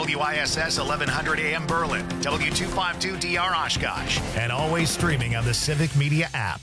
WISS 1100 AM Berlin, W252DR Oshkosh, and always streaming on the Civic Media app.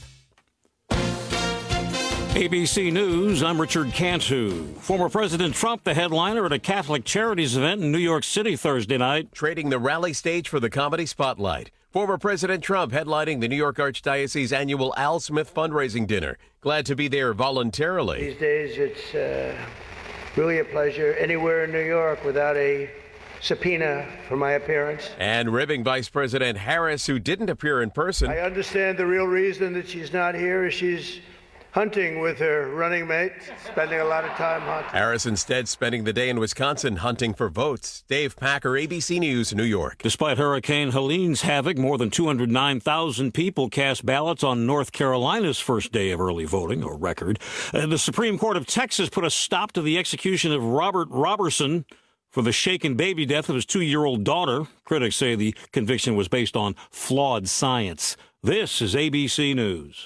ABC News, I'm Richard Cantu. Former President Trump, the headliner at a Catholic Charities event in New York City Thursday night. Trading the rally stage for the comedy spotlight. Former President Trump headlining the New York Archdiocese annual Al Smith fundraising dinner. Glad to be there voluntarily. These days, it's really a pleasure anywhere in New York without a subpoena for my appearance. And ribbing Vice President Harris, who didn't appear in person. I understand the real reason that she's not here is she's hunting with her running mate, spending a lot of time hunting. Harris instead spending the day in Wisconsin hunting for votes. Dave Packer, ABC News, New York. Despite Hurricane Helene's havoc, more than 209,000 people cast ballots on North Carolina's first day of early voting, a record. The Supreme Court of Texas put a stop to the execution of Robert Robertson for the shaken baby death of his 2-year-old daughter. Critics say the conviction was based on flawed science. This is ABC News.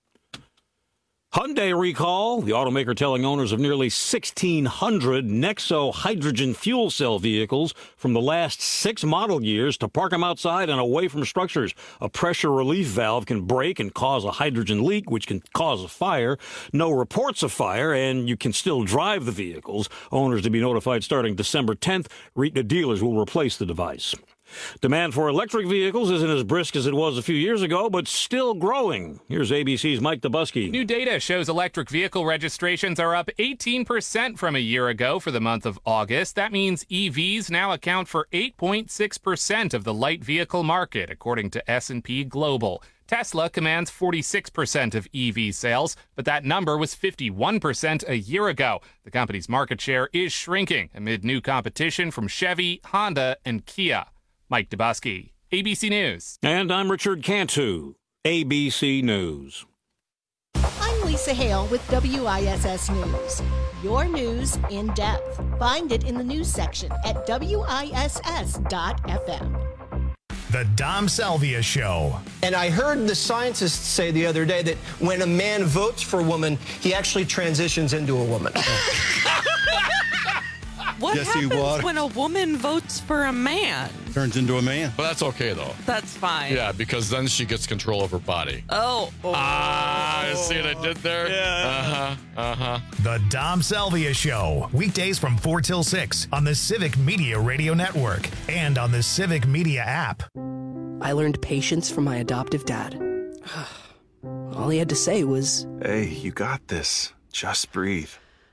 Hyundai recall, the automaker telling owners of nearly 1,600 Nexo hydrogen fuel cell vehicles from the last 6 model years to park them outside and away from structures. A pressure relief valve can break and cause a hydrogen leak, which can cause a fire. No reports of fire, and you can still drive the vehicles. Owners to be notified starting December 10th. The dealers will replace the device. Demand for electric vehicles isn't as brisk as it was a few years ago, but still growing. Here's ABC's Mike Dubusky. New data shows electric vehicle registrations are up 18% from a year ago for the month of August. That means EVs now account for 8.6% of the light vehicle market, according to S&P Global. Tesla commands 46% of EV sales, but that number was 51% a year ago. The company's market share is shrinking amid new competition from Chevy, Honda, and Kia. Mike Dubusky, ABC News. And I'm Richard Cantu, ABC News. I'm Lisa Hale with WISS News. Your news in depth. Find it in the news section at WISS.FM. The Dom Salvia Show. And I heard the scientists say the other day that when a man votes for a woman, he actually transitions into a woman. What happens when a woman votes for a man? Turns into a man. But that's okay, though. That's fine. Yeah, because then she gets control of her body. Oh. You see what I did there? Yeah. The Dom Salvia Show. Weekdays from 4 till 6 on the Civic Media Radio Network and on the Civic Media app. I learned patience from my adoptive dad. All he had to say was, "Hey, you got this. Just breathe."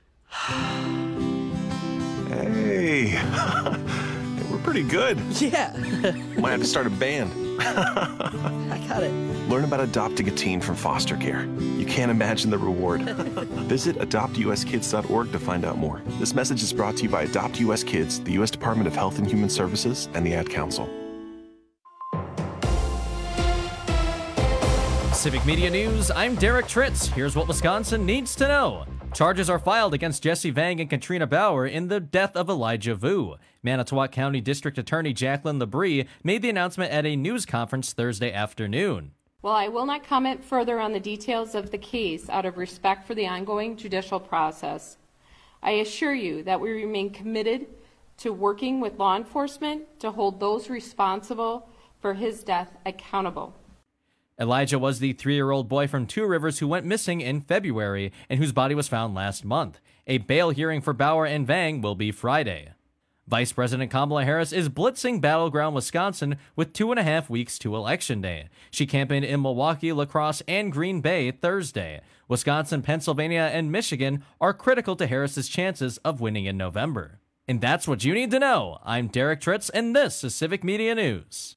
Hey, we're pretty good. Yeah. Might have to start a band. I got it. Learn about adopting a teen from foster care. You can't imagine the reward. Visit adoptuskids.org to find out more. This message is brought to you by Adopt US Kids, the U.S. Department of Health and Human Services, and the Ad Council. Civic Media News, I'm Derek Tritz. Here's what Wisconsin needs to know. Charges are filed against Jesse Vang and Katrina Bauer in the death of Elijah Vu. Manitowoc County District Attorney Jacqueline Labrie made the announcement at a news conference Thursday afternoon. Well, I will not comment further on the details of the case out of respect for the ongoing judicial process. I assure you that we remain committed to working with law enforcement to hold those responsible for his death accountable. Elijah was the 3-year-old boy from Two Rivers who went missing in February and whose body was found last month. A bail hearing for Bauer and Vang will be Friday. Vice President Kamala Harris is blitzing battleground Wisconsin with 2.5 weeks to Election Day. She campaigned in Milwaukee, La Crosse, and Green Bay Thursday. Wisconsin, Pennsylvania, and Michigan are critical to Harris's chances of winning in November. And that's what you need to know. I'm Derek Tritz, and this is Civic Media News.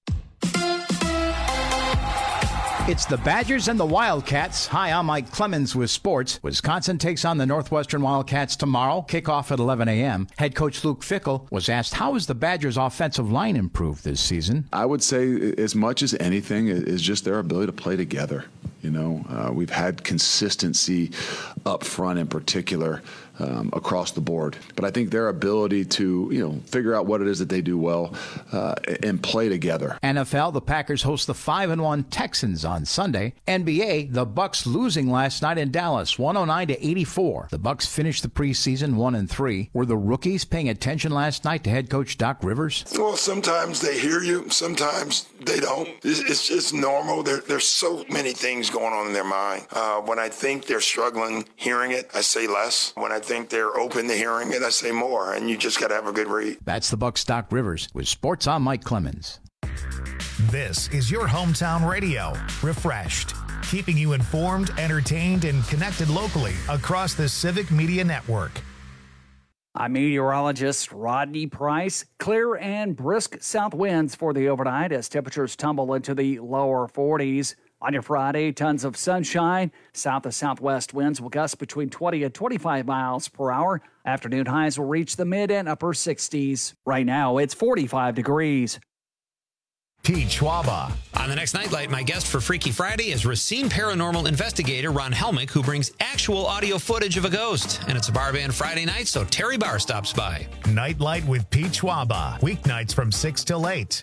It's the Badgers and the Wildcats. Hi, I'm Mike Clemens with sports. Wisconsin takes on the Northwestern Wildcats tomorrow. Kickoff at 11 a.m. Head coach Luke Fickell was asked, how has the Badgers' offensive line improved this season? I would say as much as anything is just their ability to play together. You know, we've had consistency up front in particular. across the board. But I think their ability to, figure out what it is that they do well and play together. NFL, the Packers host the 5-1 Texans on Sunday. NBA, the Bucks losing last night in Dallas, 109-84. The Bucks finished the preseason 1-3. Were the rookies paying attention last night to head coach Doc Rivers? Well, sometimes they hear you, sometimes they don't. It's just normal. There's so many things going on in their mind. When I think they're struggling hearing it, I say less. When I think they're open to hearing it, I say more. And you just got to have a good read. That's the Bucks' Doc Rivers. With sports, I'm Mike Clemens. This is your hometown radio. Refreshed, keeping you informed, entertained, and connected locally across the Civic Media Network. I'm meteorologist Rodney Price. Clear and brisk south winds for the overnight as temperatures tumble into the lower 40s. On your Friday, tons of sunshine. South to southwest winds will gust between 20 and 25 miles per hour. Afternoon highs will reach the mid and upper 60s. Right now, it's 45 degrees. Pete Schwaba. On the next Nightlight, my guest for Freaky Friday is Racine paranormal investigator Ron Helmick, who brings actual audio footage of a ghost. And it's a bar band Friday night, so Terry Barr stops by. Nightlight with Pete Schwaba. Weeknights from 6 till 8.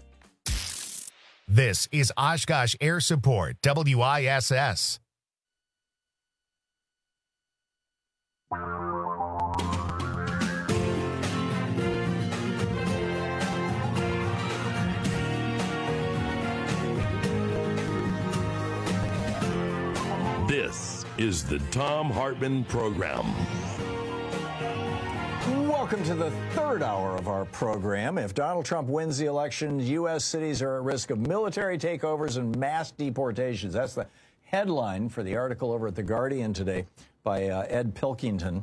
This is Oshkosh Air Support, WISS. This is the Thom Hartmann Program. Welcome to the third hour of our program. If Donald Trump wins the election, U.S. cities are at risk of military takeovers and mass deportations. That's the headline for the article over at The Guardian today by Ed Pilkington.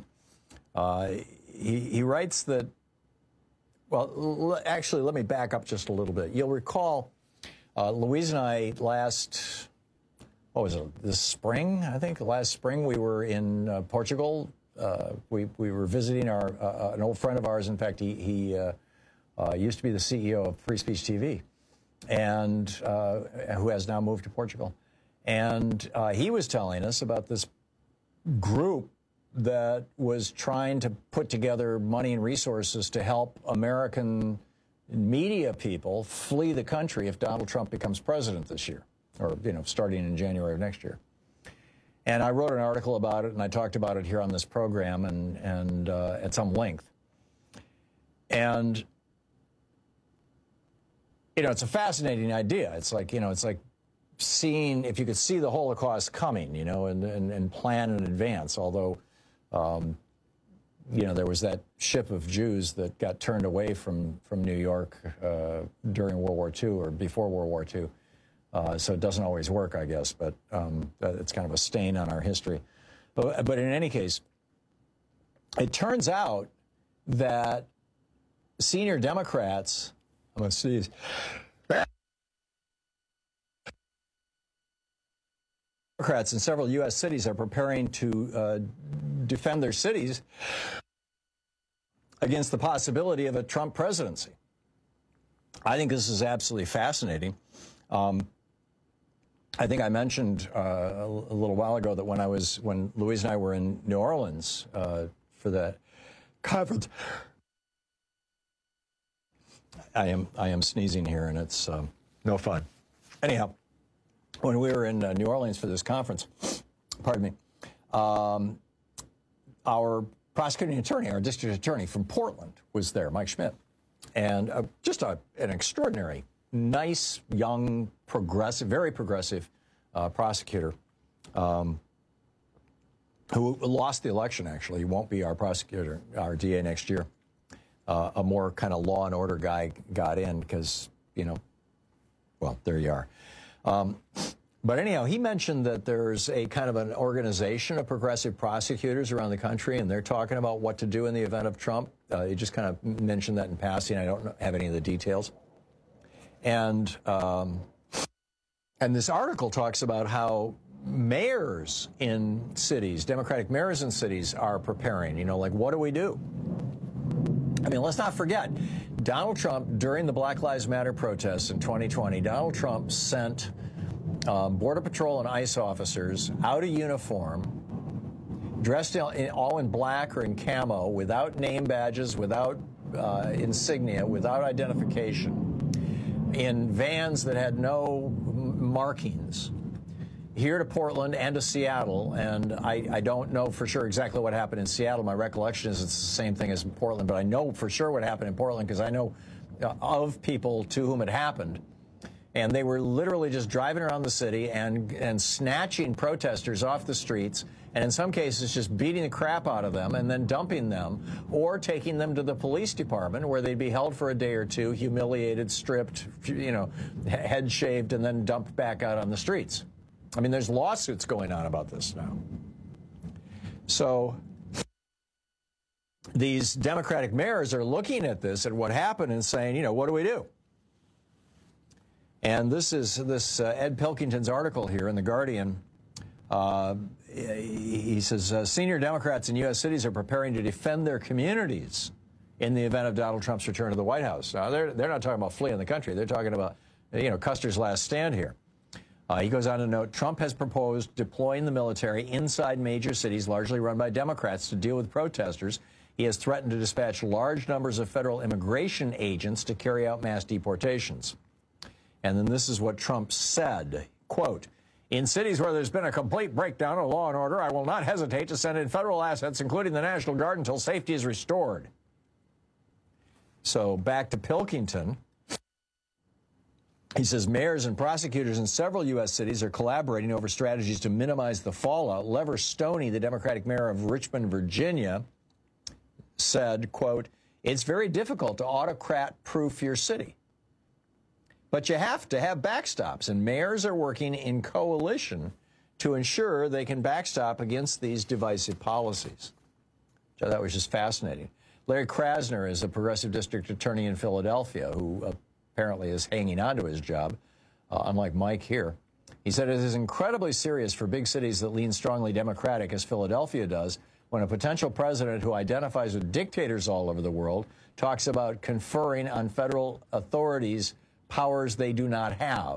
He writes that, well, actually, let me back up just a little bit. You'll recall Louise and I last, this spring, I think, last spring we were in Portugal. We were visiting an old friend of ours. In fact, he used to be the CEO of Free Speech TV, and who has now moved to Portugal. And he was telling us about this group that was trying to put together money and resources to help American media people flee the country if Donald Trump becomes president this year, or starting in January of next year. And I wrote an article about it, and I talked about it here on this program and at some length. And, it's a fascinating idea. It's like, it's like seeing, if you could see the Holocaust coming, and plan in advance, although, there was that ship of Jews that got turned away from New York during World War II or before World War II. So it doesn't always work, I guess, but it's kind of a stain on our history. But in any case, it turns out that senior Democrats, I'm going to sneeze, Democrats in several U.S. cities are preparing to defend their cities against the possibility of a Trump presidency. I think this is absolutely fascinating. I think I mentioned a little while ago that when Louise and I were in New Orleans for that conference, I am sneezing here, and it's no fun. Anyhow, when we were in New Orleans for this conference, pardon me, our prosecuting attorney, our district attorney from Portland was there, Mike Schmidt, and just an extraordinary, nice, young, progressive, very progressive prosecutor who lost the election, actually. He won't be our prosecutor, our DA next year. A more kind of law and order guy got in because, well, there you are. But anyhow, he mentioned that there's a kind of an organization of progressive prosecutors around the country, and they're talking about what to do in the event of Trump. He just kind of mentioned that in passing. I don't have any of the details. And this article talks about how mayors in cities, Democratic mayors in cities, are preparing. Like, what do we do? I mean, let's not forget, Donald Trump, during the Black Lives Matter protests in 2020, Donald Trump sent Border Patrol and ICE officers out of uniform dressed all in black or in camo, without name badges, without insignia, without identification, in vans that had no markings, here to Portland and to Seattle. And I don't know for sure exactly what happened in Seattle. My recollection is it's the same thing as in Portland, but I know for sure what happened in Portland because I know of people to whom it happened. And they were literally just driving around the city and snatching protesters off the streets, and in some cases just beating the crap out of them and then dumping them, or taking them to the police department where they'd be held for a day or two, humiliated, stripped, head shaved, and then dumped back out on the streets. I mean, there's lawsuits going on about this now. So these Democratic mayors are looking at this, at what happened, and saying, what do we do? And this is Ed Pilkington's article here in The Guardian. He says, senior Democrats in U.S. cities are preparing to defend their communities in the event of Donald Trump's return to the White House. Now, they're not talking about fleeing the country. They're talking about, Custer's last stand here. He goes on to note, Trump has proposed deploying the military inside major cities, largely run by Democrats, to deal with protesters. He has threatened to dispatch large numbers of federal immigration agents to carry out mass deportations. And then this is what Trump said, quote, in cities where there's been a complete breakdown of law and order, I will not hesitate to send in federal assets, including the National Guard, until safety is restored. So back to Pilkington. He says mayors and prosecutors in several U.S. cities are collaborating over strategies to minimize the fallout. Lever Stoney, the Democratic mayor of Richmond, Virginia, said, quote, it's very difficult to autocrat-proof your city. But you have to have backstops, and mayors are working in coalition to ensure they can backstop against these divisive policies. So that was just fascinating. Larry Krasner is a progressive district attorney in Philadelphia who apparently is hanging on to his job, unlike Mike here. He said it is incredibly serious for big cities that lean strongly Democratic, as Philadelphia does, when a potential president who identifies with dictators all over the world talks about conferring on federal authorities powers they do not have.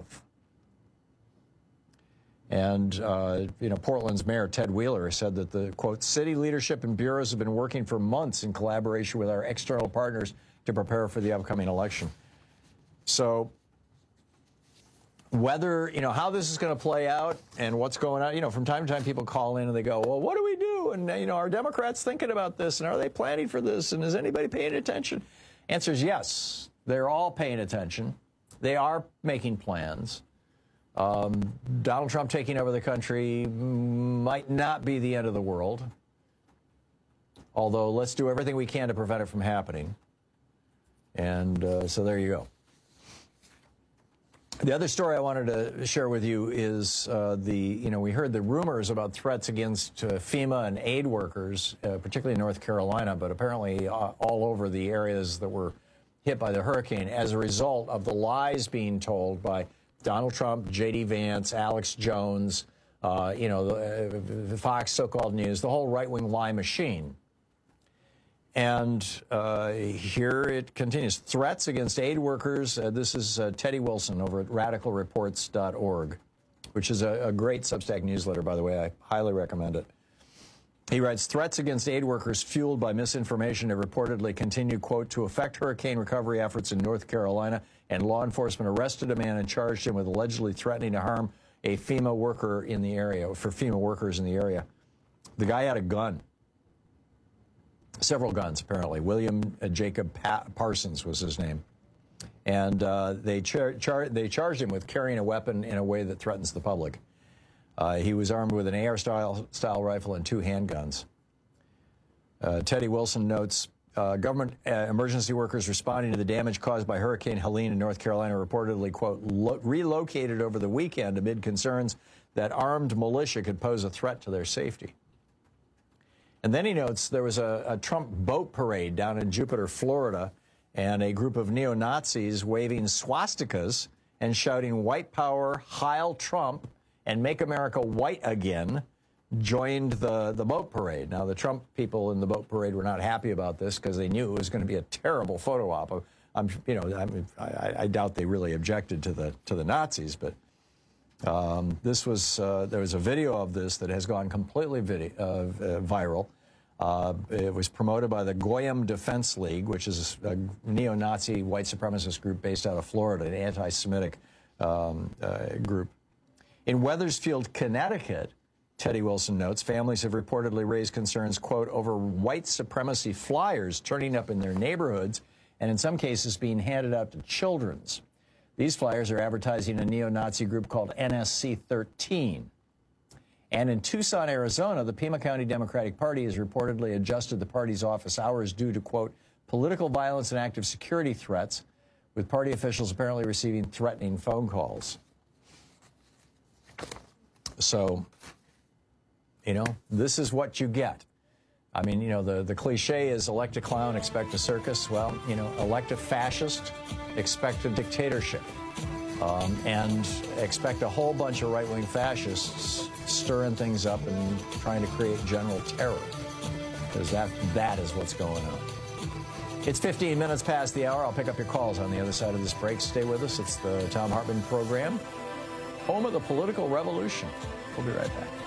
And, Portland's Mayor Ted Wheeler said that the, quote, city leadership and bureaus have been working for months in collaboration with our external partners to prepare for the upcoming election. So whether, how this is going to play out and what's going on, from time to time people call in and they go, well, what do we do? And, are Democrats thinking about this? And are they planning for this? And is anybody paying attention? Answer is yes. They're all paying attention. They are making plans. Donald Trump taking over the country might not be the end of the world, although let's do everything we can to prevent it from happening. And so there you go. The other story I wanted to share with you is we heard the rumors about threats against FEMA and aid workers, particularly in North Carolina, but apparently all over the areas that were hit by the hurricane as a result of the lies being told by Donald Trump, J.D. Vance, Alex Jones, the Fox so-called news, the whole right-wing lie machine. And here it continues. Threats against aid workers. This is Teddy Wilson over at radicalreports.org, which is a great Substack newsletter, by the way. I highly recommend it. He writes, threats against aid workers fueled by misinformation have reportedly continued, quote, to affect hurricane recovery efforts in North Carolina, and law enforcement arrested a man and charged him with allegedly threatening to harm a FEMA worker in the area, for FEMA workers in the area. The guy had a gun. Several guns, apparently. William Jacob Parsons was his name. And they charged him with carrying a weapon in a way that threatens the public. He was armed with an AR-style rifle and 2 handguns. Teddy Wilson notes, government emergency workers responding to the damage caused by Hurricane Helene in North Carolina reportedly, quote, relocated over the weekend amid concerns that armed militia could pose a threat to their safety. And then he notes there was a Trump boat parade down in Jupiter, Florida, and a group of neo-Nazis waving swastikas and shouting white power, Heil Trump, and Make America White Again joined the boat parade. Now, the Trump people in the boat parade were not happy about this because they knew it was going to be a terrible photo op. I doubt they really objected to the Nazis, but This was there was a video of this that has gone completely viral. It was promoted by the Goyim Defense League, which is a neo-Nazi white supremacist group based out of Florida, an anti-Semitic group. In Wethersfield, Connecticut, Teddy Wilson notes, families have reportedly raised concerns, quote, over white supremacy flyers turning up in their neighborhoods and in some cases being handed out to children. These flyers are advertising a neo-Nazi group called NSC 13. And in Tucson, Arizona, the Pima County Democratic Party has reportedly adjusted the party's office hours due to, quote, political violence and active security threats, with party officials apparently receiving threatening phone calls. So, you know, this is what you get. I mean, you know, the cliche is elect a clown, expect a circus. Well, you know, elect a fascist, expect a dictatorship. And expect a whole bunch of right-wing fascists stirring things up and trying to create general terror. Because that is what's going on. It's 15 minutes past the hour. I'll pick up your calls on the other side of this break. Stay with us. It's the Thom Hartmann Program, home of the political revolution. We'll be right back.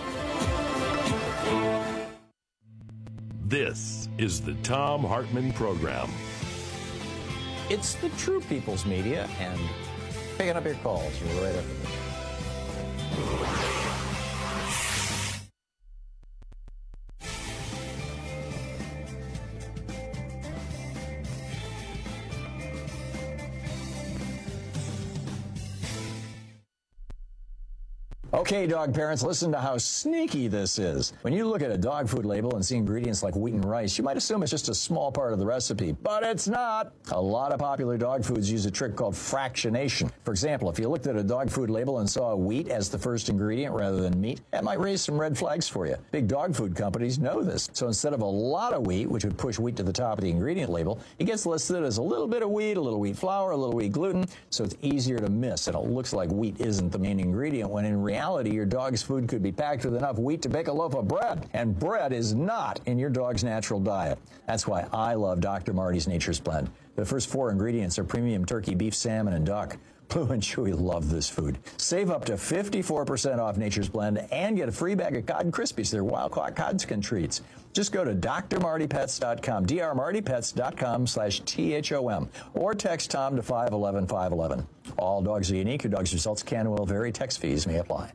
This is the Thom Hartmann Program. It's the True People's Media, and picking up your calls. You're right after this. Okay, dog parents, listen to how sneaky this is. When you look at a dog food label and see ingredients like wheat and rice, you might assume it's just a small part of the recipe, but it's not. A lot of popular dog foods use a trick called fractionation. For example, if you looked at a dog food label and saw wheat as the first ingredient rather than meat, that might raise some red flags for you. Big dog food companies know this. So instead of a lot of wheat, which would push wheat to the top of the ingredient label, it gets listed as a little bit of wheat, a little wheat flour, a little wheat gluten, so it's easier to miss, and it looks like wheat isn't the main ingredient, when in reality, your dog's food could be packed with enough wheat to bake a loaf of bread, and bread is not in your dog's natural diet. That's why I love Dr. Marty's Nature's Blend. The first 4 ingredients are premium turkey, beef, salmon, and duck. Blue and Chewy love this food. Save up to 54% off Nature's Blend and get a free bag of Cod Krispies. They're wild-caught Codskin treats. Just go to drmartypets.com, drmartypets.com/THOM, or text Tom to 511-511. All dogs are unique. Your dog's results can and will vary. Text fees may apply.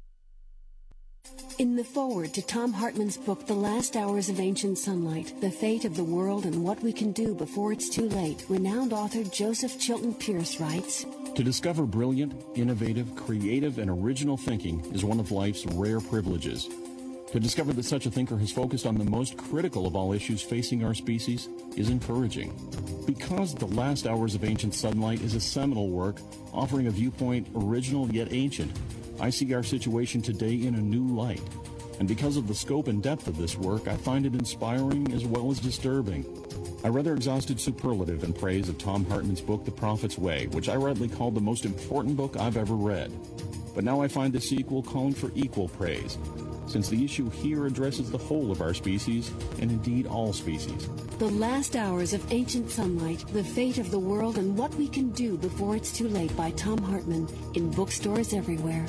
In the foreword to Thom Hartmann's book, The Last Hours of Ancient Sunlight, The Fate of the World and What We Can Do Before It's Too Late, renowned author Joseph Chilton Pierce writes, to discover brilliant, innovative, creative, and original thinking is one of life's rare privileges. To discover that such a thinker has focused on the most critical of all issues facing our species is encouraging. Because The Last Hours of Ancient Sunlight is a seminal work offering a viewpoint original yet ancient, I see our situation today in a new light. And because of the scope and depth of this work, I find it inspiring as well as disturbing. I rather exhausted superlative in praise of Thom Hartmann's book, The Prophet's Way, which I rightly called the most important book I've ever read. But now I find the sequel calling for equal praise, since the issue here addresses the whole of our species, and indeed all species. The Last Hours of Ancient Sunlight, The Fate of the World and What We Can Do Before It's Too Late by Thom Hartmann, in bookstores everywhere.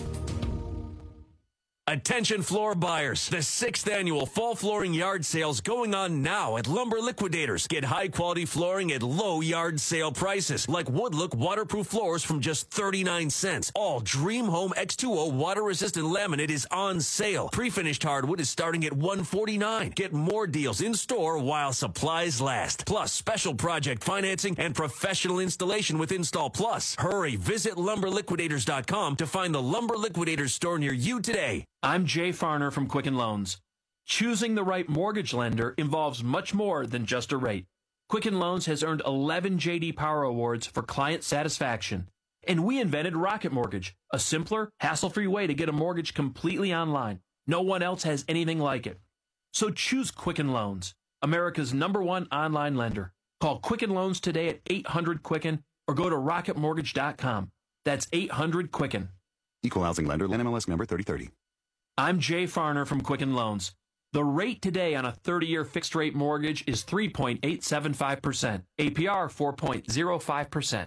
Attention floor buyers. The 6th annual fall flooring yard sales going on now at Lumber Liquidators. Get high quality flooring at low yard sale prices, like Woodlook waterproof floors from just 39 cents. All Dream Home X2O water resistant laminate is on sale. Pre-finished hardwood is starting at $149. Get more deals in store while supplies last. Plus special project financing and professional installation with Install Plus. Hurry, visit lumberliquidators.com to find the Lumber Liquidators store near you today. I'm Jay Farner from Quicken Loans. Choosing the right mortgage lender involves much more than just a rate. Quicken Loans has earned 11 J.D. Power Awards for client satisfaction. And we invented Rocket Mortgage, a simpler, hassle-free way to get a mortgage completely online. No one else has anything like it. So choose Quicken Loans, America's #1 online lender. Call Quicken Loans today at 800-QUICKEN or go to rocketmortgage.com. That's 800-QUICKEN. Equal housing lender, NMLS number 3030. I'm Jay Farner from Quicken Loans. The rate today on a 30-year fixed-rate mortgage is 3.875%, APR 4.05%.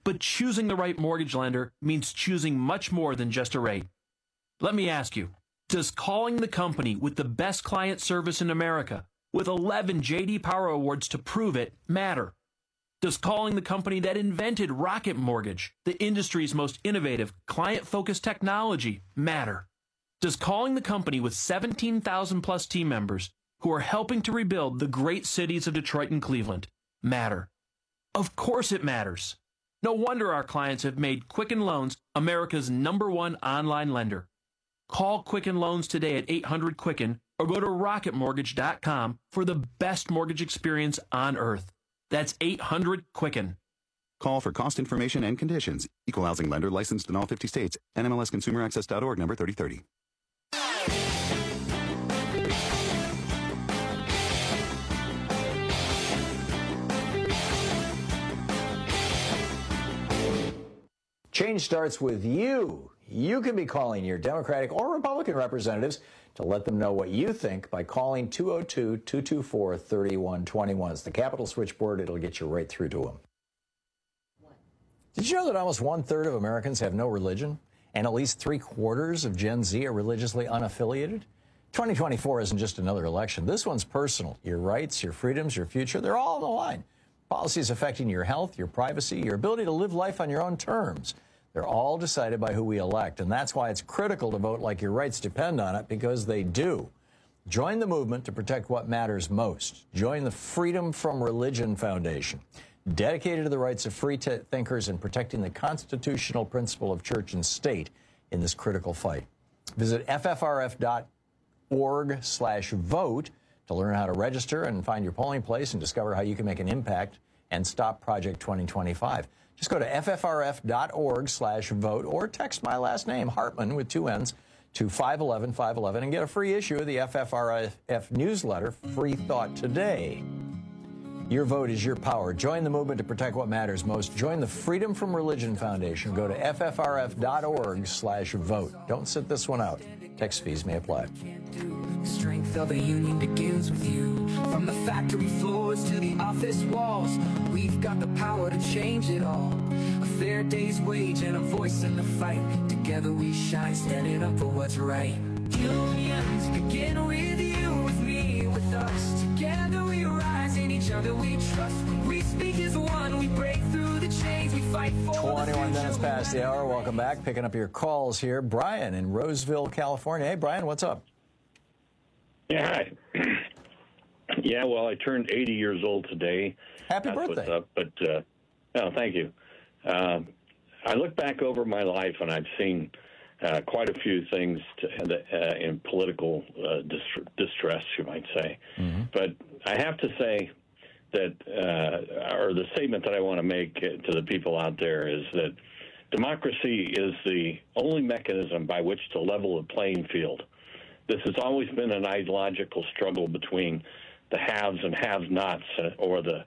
But choosing the right mortgage lender means choosing much more than just a rate. Let me ask you, does calling the company with the best client service in America, with 11 J.D. Power Awards to prove it, matter? Does calling the company that invented Rocket Mortgage, the industry's most innovative, client-focused technology, matter? Does calling the company with 17,000-plus team members who are helping to rebuild the great cities of Detroit and Cleveland matter? Of course it matters. No wonder our clients have made Quicken Loans America's #1 online lender. Call Quicken Loans today at 800-QUICKEN or go to rocketmortgage.com for the best mortgage experience on earth. That's 800-QUICKEN. Call for cost information and conditions. Equal housing lender licensed in all 50 states. NMLSconsumeraccess.org number 3030. Change starts with you. You can be calling your Democratic or Republican representatives to let them know what you think by calling 202-224-3121. It's the Capitol switchboard. It'll get you right through to them. Did you know that almost 1/3 of Americans have no religion, and at least 3/4 of Gen Z are religiously unaffiliated? 2024 isn't just another election. This one's personal. Your rights, your freedoms, your future, they're all on the line. Policies affecting your health, your privacy, your ability to live life on your own terms. They're all decided by who we elect, and that's why it's critical to vote like your rights depend on it, because they do. Join the movement to protect what matters most. Join the Freedom from Religion Foundation, dedicated to the rights of free thinkers and protecting the constitutional principle of church and state in this critical fight. Visit ffrf.org/vote to learn how to register and find your polling place and discover how you can make an impact and stop Project 2025. Just go to ffrf.org/vote or text my last name, Hartman, with 2 N's, to 511-511 and get a free issue of the FFRF newsletter, Free Thought Today. Your vote is your power. Join the movement to protect what matters most. Join the Freedom from Religion Foundation. Go to ffrf.org/vote. Don't sit this one out. Text fees may apply. The strength of a union begins with you. From the factory floors to the office walls, we've got the power to change it all. A fair day's wage and a voice in the fight. Together we shine, standing up for what's right. Unions begin with you, with me, with us. Together we rise, in each other we trust. When we speak as one, we break through the chains, we fight for 21 minutes past the hour. Welcome back. Picking up your calls here. Brian in Roseville, California. Hey, Brian, what's up? Yeah, hi. Yeah, well, I turned 80 years old today. Happy birthday. What's up, but, oh, thank you. I look back over my life, and I've seen quite a few things in political distress, you might say. Mm-hmm. But I have to say that, or the statement that I want to make to the people out there is that democracy is the only mechanism by which to level the playing field. This has always been an ideological struggle between the haves and have-nots, or the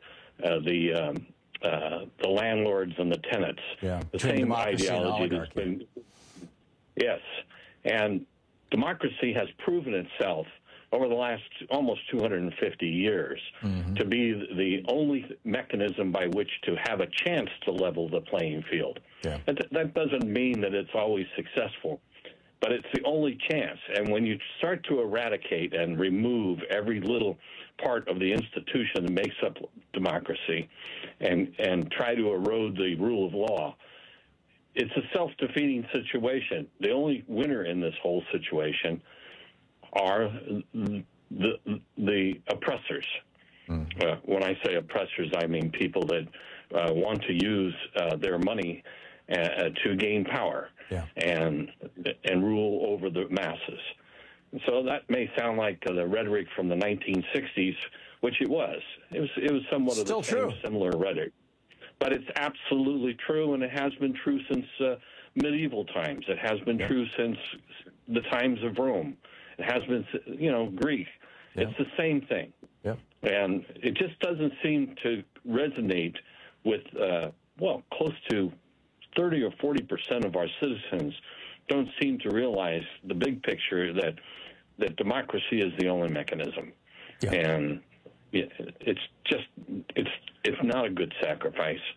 landlords and the tenants. Yeah, the same ideology that's been. Yes, and democracy has proven itself over the last almost 250 years to be the only mechanism by which to have a chance to level the playing field. Yeah. That doesn't mean that it's always successful, but it's the only chance. And when you start to eradicate and remove every little part of the institution that makes up democracy and try to erode the rule of law, it's a self-defeating situation. The only winner in this whole situation are the oppressors. When I say oppressors, I mean people that want to use their money to gain power and rule over the masses. So that may sound like the rhetoric from the 1960s, which it was. It was somewhat of the same similar rhetoric. But it's absolutely true, and it has been true since medieval times. It has been true since the times of Rome. It has been, Greek. It's the same thing. And it just doesn't seem to resonate with, close to 30 or 40% of our citizens don't seem to realize the big picture that democracy is the only mechanism. And it's not a good sacrifice.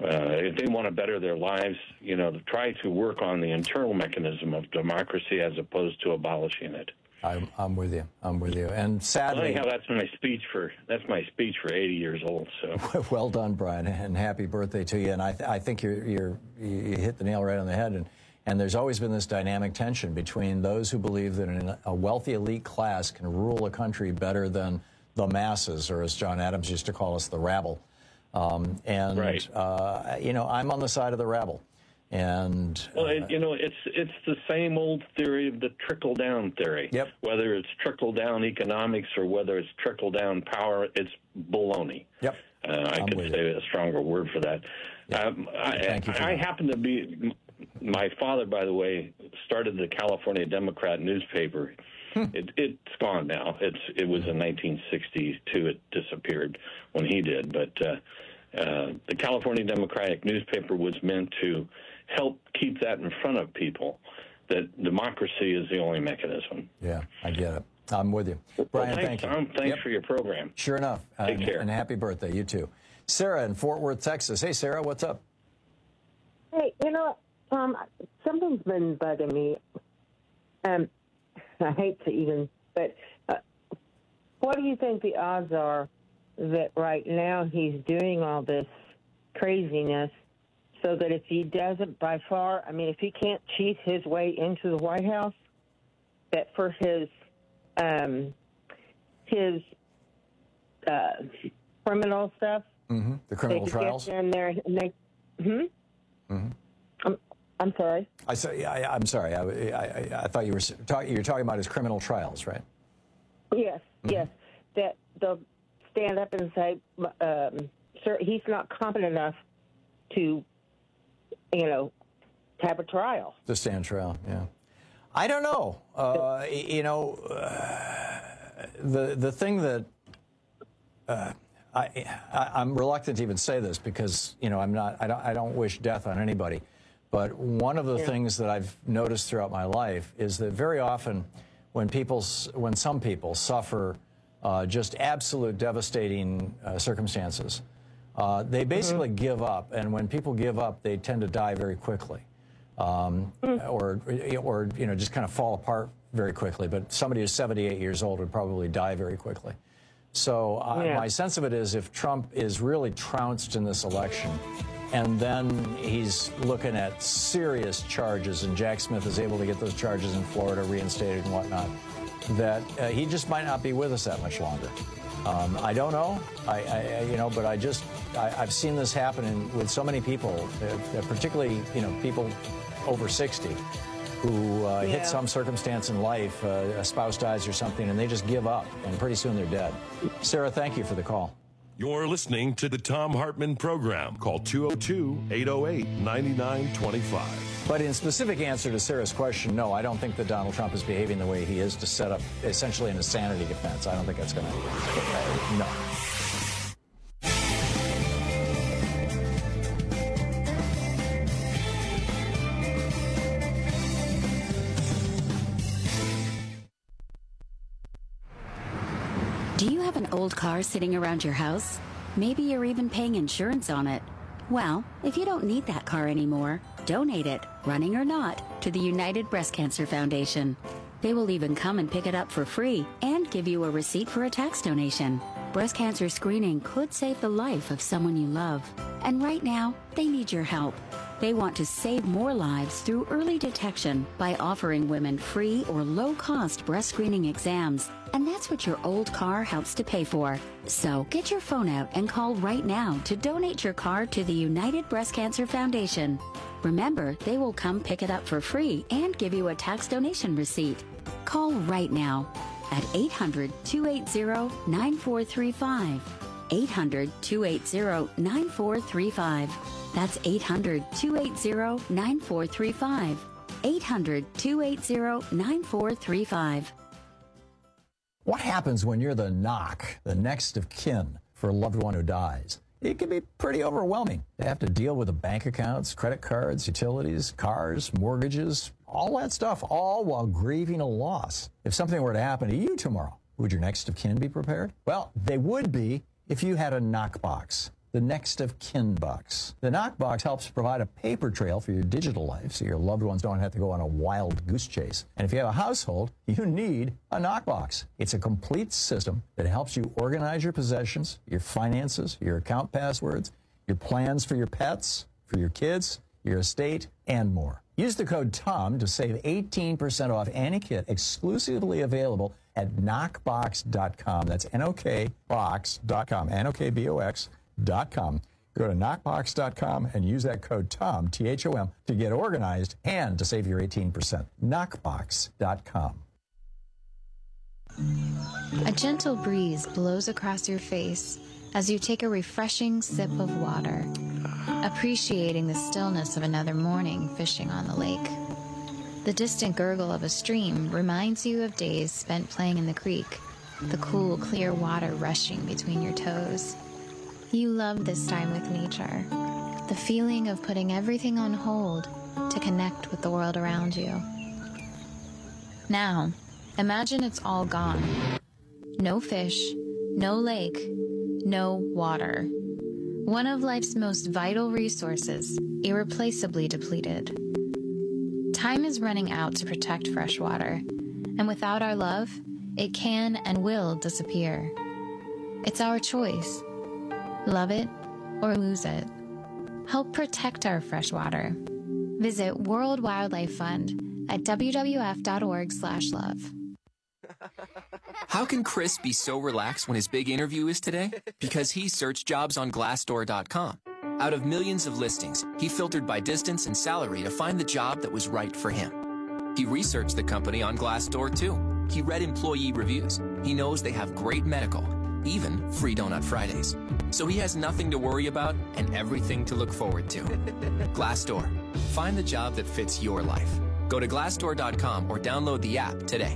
If they want to better their lives, try to work on the internal mechanism of democracy as opposed to abolishing it. I'm with you. And sadly, anyhow, that's my speech for 80 years old. So well done, Brian, and happy birthday to you. And I think you hit the nail right on the head. And there's always been this dynamic tension between those who believe that a wealthy elite class can rule a country better than the masses, or as John Adams used to call us, the rabble. Right. I'm on the side of the rabble. And it's the same old theory of the trickle down theory. Yep. Whether it's trickle down economics or whether it's trickle down power, it's baloney. Yep. I could say a stronger word for that. Yep. I happen to be. My father, by the way, started the California Democrat newspaper. It's gone now. It was in 1962. It disappeared when he did. But the California Democratic newspaper was meant to help keep that in front of people, that democracy is the only mechanism. Yeah, I get it. I'm with you. Brian, thanks, thank you. Tom. Thanks for your program. Sure enough. Take care. And happy birthday. You too. Sarah in Fort Worth, Texas. Hey, Sarah, what's up? Hey, something's been bugging me. I hate to even, but what do you think the odds are that right now he's doing all this craziness so that if he doesn't if he can't cheat his way into the White House, that for his criminal stuff, the criminal trials, get in there and I'm sorry. I'm sorry. I thought you were talking about his criminal trials, right? Yes, yes. That they'll stand up and say, "Sir, he's not competent enough to, have a trial." To stand trial, yeah. I don't know. The thing that I'm reluctant to even say this because I don't wish death on anybody. But one of the things that I've noticed throughout my life is that very often when some people suffer just absolute devastating circumstances, they basically give up. And when people give up, they tend to die very quickly, or just kind of fall apart very quickly. But somebody who's 78 years old would probably die very quickly. So my sense of it is if Trump is really trounced in this election, and then he's looking at serious charges, and Jack Smith is able to get those charges in Florida reinstated and whatnot, that he just might not be with us that much longer. I don't know, but I've seen this happen with so many people, particularly people over 60, who hit some circumstance in life, a spouse dies or something, and they just give up, and pretty soon they're dead. Sarah, thank you for the call. You're listening to the Thom Hartmann Program. Call 202-808-9925. But in specific answer to Sarah's question, no, I don't think that Donald Trump is behaving the way he is to set up essentially an insanity defense. I don't think that's going to no. Do you have an old car sitting around your house? Maybe you're even paying insurance on it. Well, if you don't need that car anymore, donate it, running or not, to the United Breast Cancer Foundation. They will even come and pick it up for free and give you a receipt for a tax donation. Breast cancer screening could save the life of someone you love. And right now, they need your help. They want to save more lives through early detection by offering women free or low-cost breast screening exams. And that's what your old car helps to pay for. So get your phone out and call right now to donate your car to the United Breast Cancer Foundation. Remember, they will come pick it up for free and give you a tax donation receipt. Call right now at 800-280-9435. 800-280-9435. That's 800-280-9435. 800-280-9435. What happens when you're the next of kin for a loved one who dies? It can be pretty overwhelming. They have to deal with the bank accounts, credit cards, utilities, cars, mortgages, all that stuff, all while grieving a loss. If something were to happen to you tomorrow, would your next of kin be prepared? Well, they would be if you had a knockbox. the next of kin box. The Knockbox helps provide a paper trail for your digital life so your loved ones don't have to go on a wild goose chase. And if you have a household, you need a Knockbox. It's a complete system that helps you organize your possessions, your finances, your account passwords, your plans for your pets, for your kids, your estate, and more. Use the code TOM to save 18% off any kit exclusively available at knockbox.com. That's knockbox.com, knockbox.com. Go to knockbox.com and use that code TOM, T-H-O-M, to get organized and to save your 18%. Knockbox.com. A gentle breeze blows across your face as you take a refreshing sip of water, appreciating the stillness of another morning fishing on the lake. The distant gurgle of a stream reminds you of days spent playing in the creek, the cool, clear water rushing between your toes. You love this time with nature, the feeling of putting everything on hold to connect with the world around you. Now, imagine it's all gone. No fish, no lake, no water. One of life's most vital resources, irreplaceably depleted. Time is running out to protect fresh water, and without our love, it can and will disappear. It's our choice. Love it or lose it. Help protect our fresh water. Visit World Wildlife Fund at wwf.org/love. How can Chris be so relaxed when his big interview is today? Because he searched jobs on Glassdoor.com. Out of millions of listings, he filtered by distance and salary to find the job that was right for him. He researched the company on Glassdoor too. He read employee reviews. He knows they have great medical, even free Donut Fridays. So he has nothing to worry about and everything to look forward to. Glassdoor. Find the job that fits your life. Go to Glassdoor.com or download the app today.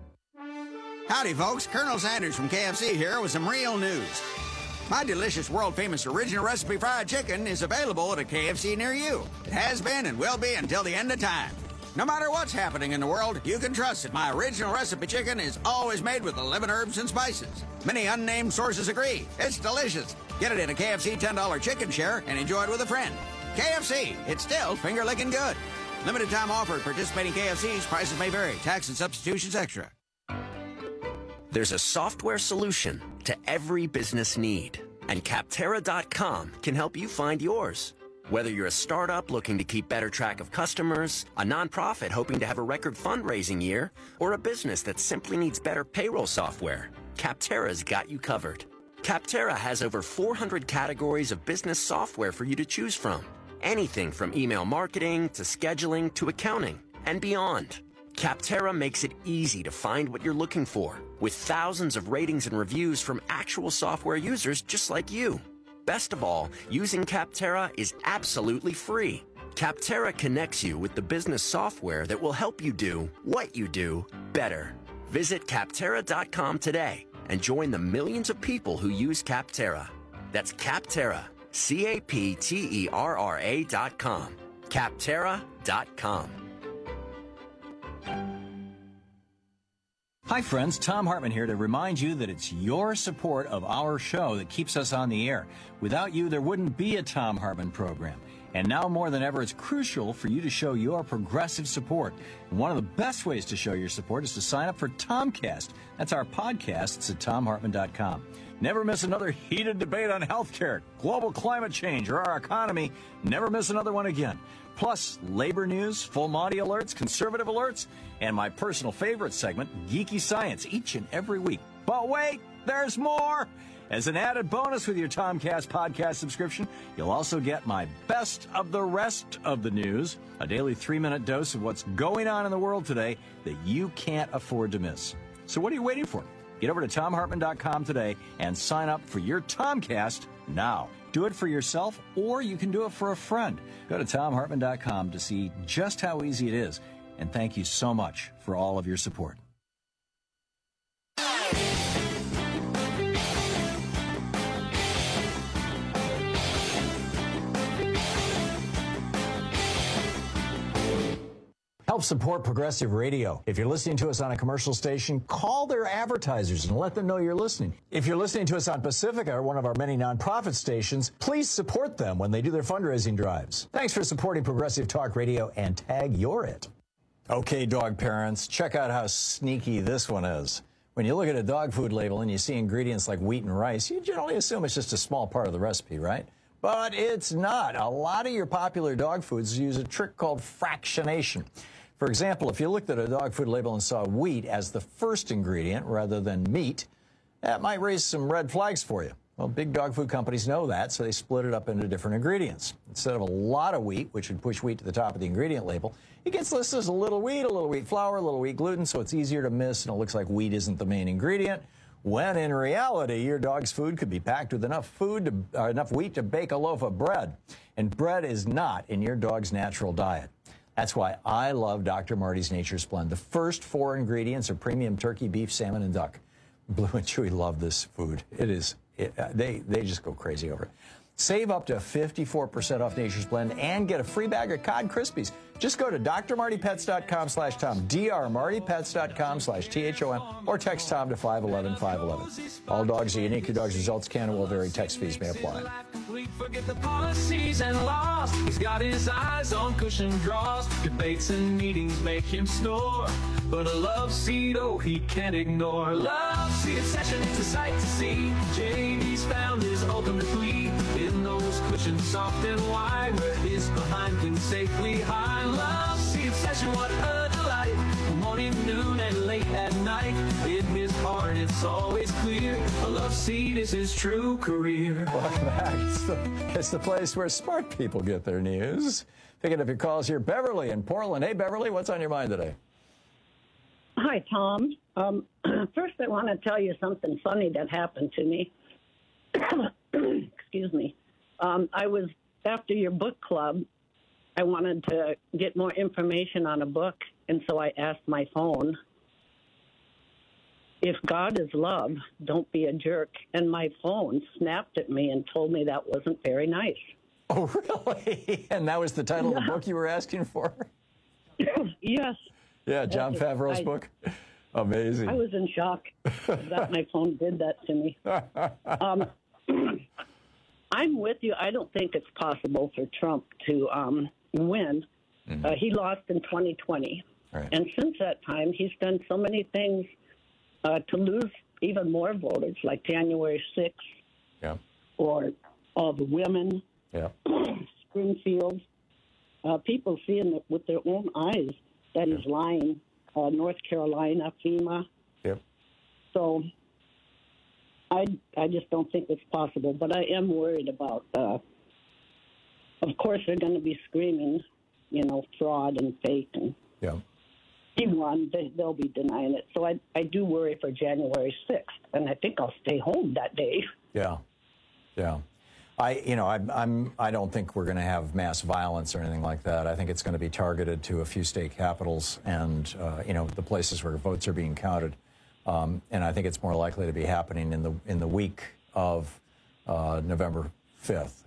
Howdy, folks. Colonel Sanders from KFC here with some real news. My delicious, world-famous original recipe fried chicken is available at a KFC near you. It has been and will be until the end of time. No matter what's happening in the world, you can trust that my original recipe chicken is always made with 11 herbs and spices. Many unnamed sources agree. It's delicious. Get it in a KFC $10 chicken share and enjoy it with a friend. KFC, it's still finger-licking good. Limited time offer at participating KFCs. Prices may vary. Tax and substitutions extra. There's a software solution to every business need, and Capterra.com can help you find yours. Whether you're a startup looking to keep better track of customers, a nonprofit hoping to have a record fundraising year, or a business that simply needs better payroll software, Capterra's got you covered. Capterra has over 400 categories of business software for you to choose from. Anything from email marketing to scheduling to accounting and beyond. Capterra makes it easy to find what you're looking for, with thousands of ratings and reviews from actual software users just like you. Best of all, using Capterra is absolutely free. Capterra connects you with the business software that will help you do what you do better. Visit Capterra.com today and join the millions of people who use Capterra. That's Capterra, Capterra.com. Capterra.com. Hi friends, Tom Hartman here to remind you that it's your support of our show that keeps us on the air. Without you, there wouldn't be a Tom Hartman program. And now more than ever, it's crucial for you to show your progressive support. And one of the best ways to show your support is to sign up for Tomcast. That's our podcast. It's at TomHartman.com. Never miss another heated debate on healthcare, global climate change, or our economy. Never miss another one again. Plus, labor news, full Monty alerts, conservative alerts, and my personal favorite segment, Geeky Science, each and every week. But wait, there's more! As an added bonus with your Tomcast podcast subscription, you'll also get my best of the rest of the news, a daily 3-minute dose of what's going on in the world today that you can't afford to miss. So what are you waiting for? Get over to TomHartman.com today and sign up for your Tomcast now. Do it for yourself, or you can do it for a friend. Go to TomHartman.com to see just how easy it is. And thank you so much for all of your support. Help support Progressive Radio. If you're listening to us on a commercial station, call their advertisers and let them know you're listening. If you're listening to us on Pacifica, or one of our many nonprofit stations, please support them when they do their fundraising drives. Thanks for supporting Progressive Talk Radio, and tag you're it. Okay, dog parents, check out how sneaky this one is. When you look at a dog food label and you see ingredients like wheat and rice, you generally assume it's just a small part of the recipe, right? But it's not. A lot of your popular dog foods use a trick called fractionation. For example, if you looked at a dog food label and saw wheat as the first ingredient rather than meat, that might raise some red flags for you. Well, big dog food companies know that, so they split it up into different ingredients. Instead of a lot of wheat, which would push wheat to the top of the ingredient label, it gets listed as a little wheat flour, a little wheat gluten, so it's easier to miss and it looks like wheat isn't the main ingredient, when in reality, your dog's food could be packed with enough wheat to bake a loaf of bread. And bread is not in your dog's natural diet. That's why I love Dr. Marty's Nature's Blend. The first 4 ingredients are premium turkey, beef, salmon, and duck. Blue and Chewy love this food. They just go crazy over it. Save up to 54% off Nature's Blend and get a free bag of Cod Krispies. Just go to drmartypets.com/Tom, drmartypets.com/THOM, or text Tom to 511-511. All dogs are unique. Your dog's results can and will vary. Text fees may apply. Forget the policies and laws. He's got his eyes on cushion draws. Debates and meetings make him snore. But a love seat, oh, he can't ignore. Love seat obsession, it's a sight to see. JD's found his ultimate plea in those cushions, soft and wide, where his behind can safely hide. Love seat obsession, what a delight. Morning, noon, and late at night. In his heart, it's always clear. A love seat is his true career. Welcome back. It's the place where smart people get their news. Picking up your calls here, Beverly in Portland. Hey, Beverly, what's on your mind today? Hi, Tom. First, I want to tell you something funny that happened to me. Excuse me. I was, after your book club, I wanted to get more information on a book, and so I asked my phone, if God is love, don't be a jerk. And my phone snapped at me and told me that wasn't very nice. Oh, really? And that was the title of the book you were asking for? Yes. Yeah, John Favreau's book. Amazing. I was in shock that my phone did that to me. I'm with you. I don't think it's possible for Trump to win. Mm-hmm. He lost in 2020. Right. And since that time, he's done so many things to lose even more voters, like January 6th, or all the women, Springfield. People seeing it with their own eyes that he's lying. North Carolina, FEMA. Yep. So I just don't think it's possible. But I am worried about, of course, they're going to be screaming, fraud and fake. And he won. They'll be denying it. So I do worry for January 6th. And I think I'll stay home that day. Yeah. Yeah. I don't think we're going to have mass violence or anything like that. I think it's going to be targeted to a few state capitals and, the places where votes are being counted. And I think it's more likely to be happening in the week of November 5th,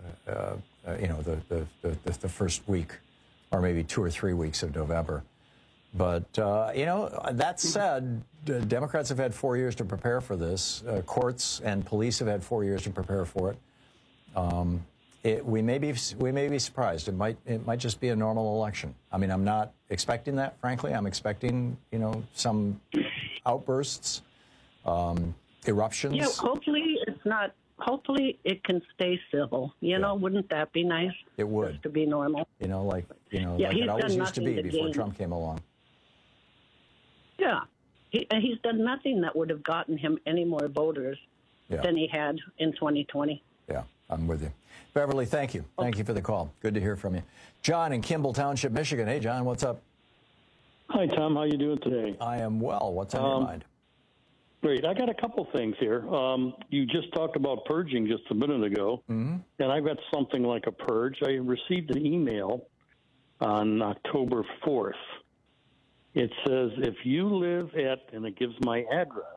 the first week, or maybe 2 or 3 weeks of November. But, that said, Democrats have had 4 years to prepare for this. Courts and police have had 4 years to prepare for it. We may be surprised. It might just be a normal election. I mean, I'm not expecting that, frankly. I'm expecting, some outbursts, eruptions. Yeah, hopefully it's not. Hopefully it can stay civil. Wouldn't that be nice? It would. Just to be normal. Like it always used to be before Trump came along. Yeah, he's done nothing that would have gotten him any more voters than he had in 2020. Yeah, I'm with you. Beverly, thank you. Thank you for the call. Good to hear from you. John in Kimball Township, Michigan. Hey, John, what's up? Hi, Tom. How you doing today? I am well. What's on your mind? Great. I got a couple things here. You just talked about purging just a minute ago, and I've got something like a purge. I received an email on October 4th. It says, if you live at, and it gives my address,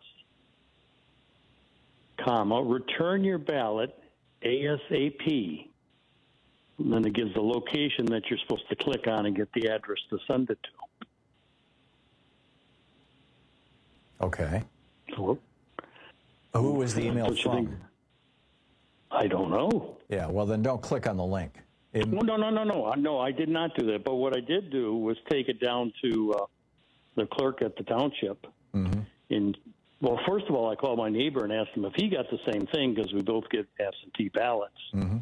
return your ballot ASAP. And then it gives the location that you're supposed to click on and get the address to send it to. Okay. So, who was the email from? I don't know. Yeah, well, then don't click on the link. No, I did not do that. But what I did do was take it down to the clerk at the township. Well, first of all, I called my neighbor and asked him if he got the same thing because we both get absentee ballots. And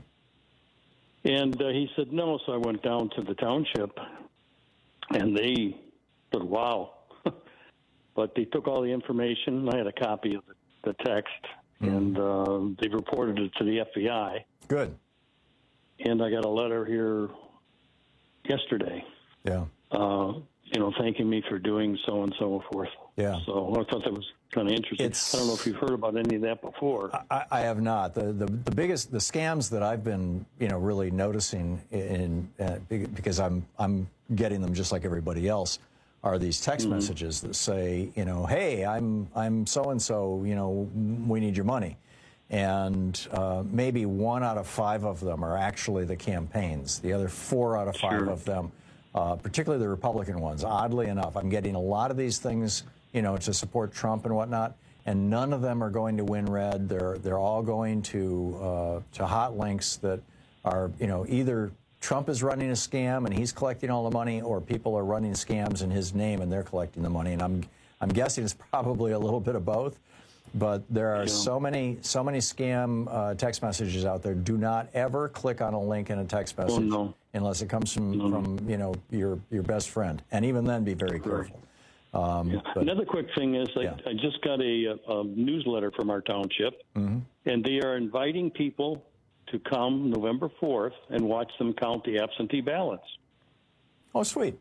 he said no, so I went down to the township, and they said, wow. But they took all the information. I had a copy of the text, and they reported it to the FBI. Good. And I got a letter here yesterday. Yeah. Thanking me for doing so and so forth. Yeah. So I thought that was kind of interesting. I don't know if you've heard about any of that before. I have not. The scams that I've been really noticing because I'm getting them just like everybody else are these text messages that say hey, I'm so and so, we need your money. And maybe 1 out of 5 of them are actually the campaigns. The other 4 out of 5 of them, particularly the Republican ones, oddly enough, I'm getting a lot of these things, to support Trump and whatnot, and none of them are going to win red. They're all going to hot links that are, either Trump is running a scam and he's collecting all the money, or people are running scams in his name and they're collecting the money. And I'm guessing it's probably a little bit of both. But there are so many scam text messages out there. Do not ever click on a link in a text message unless it comes from your best friend, and even then, be very careful. Another quick thing is I just got a newsletter from our township, and they are inviting people to come November 4th and watch them count the absentee ballots. Oh, sweet.